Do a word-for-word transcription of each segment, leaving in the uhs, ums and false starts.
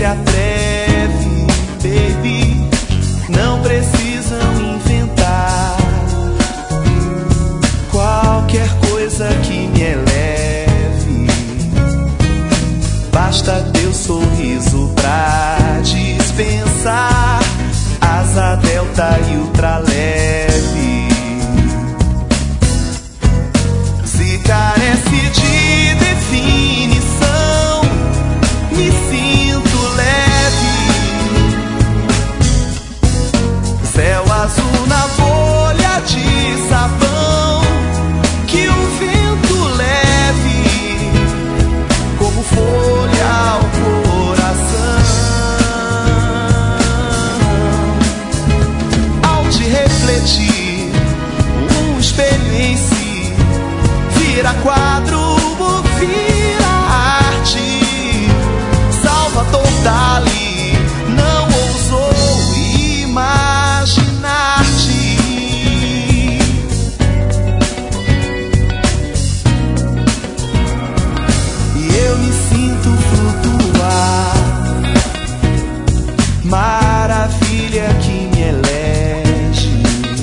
se atreve, baby. Não precisam inventar qualquer coisa que me eleve. Basta teu sorriso pra dispensar asa delta e ultraleve. Se carece de definição, me sinto leve. Céu azul na folha de sabão que o vento leve como folha ao coração. Ao te refletir, um espelho em si vira quadro, vira arte. Salvador Dali não ousou imaginar-te. E eu me sinto flutuar, maravilha que me elege,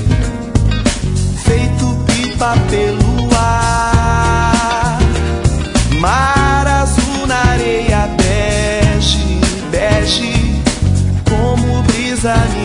feito pipa pelo ar. Mar azul na areia bege, bege, como brisa.